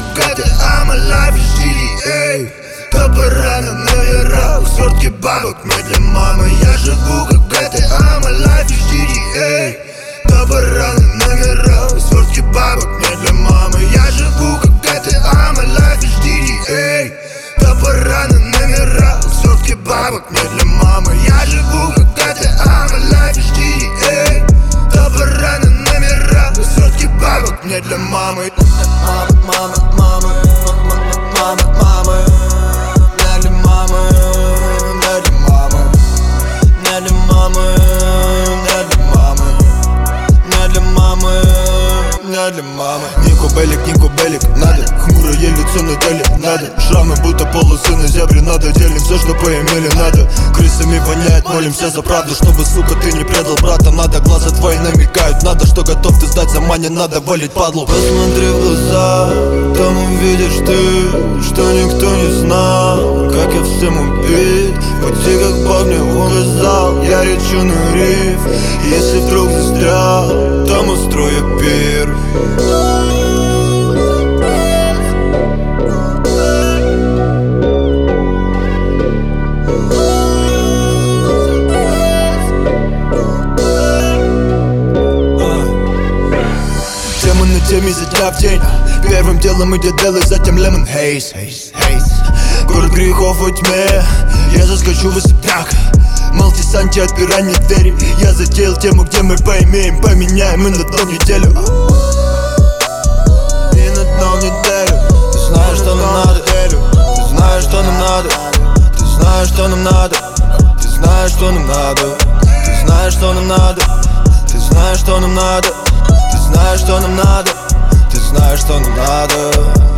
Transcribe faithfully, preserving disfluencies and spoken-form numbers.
как джи ти эй, my life is джи ти эй. Топора на номерах, свертки бабок не для мамы. Я живу как джи ти эй, my life is джи ти эй. Топора на номерах, свертки бабок не для мамы. Я живу как джи ти эй, my life is джи ти эй. Топора на номерах, свертки бабок не для мамы. Я живу как джи ти эй, my life is джи ти эй. Топора на номерах, свертки бабок не для мамы. Мама, мама, мама, мама, мама. Не для мамы, не для мамы. Не для мамы, не для мамы. Не для мамы, не для мамы. Нико Белик, Нико Белик, надо. Хмурое лицо на деле, надо. Шрамы будто полосы на зебре, надо. Делим все, что поимели, надо. Крысами воняет, молимся за правду, чтобы, сука, ты не предал брата. Надо, глаза твои намекают, надо. Что готов ты сдать за мане, надо валить падлу. Посмотри в глаза, там увидишь ты, что никто не знал, как я всем убит. Пути, как Бог мне указал, я речу на риф. Если вдруг застрял, там устрою пир. Тема на теме изо дня в день. Первым делом идет дело, затем Lemon Haze. Город грехов во тьме, я заскочу в особняк. Малтисанти, отпирай мне двери. Я затеял тему, где мы поимеем, поменяем и на дно неделю. И на дно неделю. Ты знаешь, что нам надо, ты знаешь, что нам надо. Ты знаешь, что нам надо. Ты знаешь, что нам надо. Ты знаешь, что нам надо. Ты знаешь, что нам надо. Ты знаешь, что нам надо. Ты знаешь, что нам надо.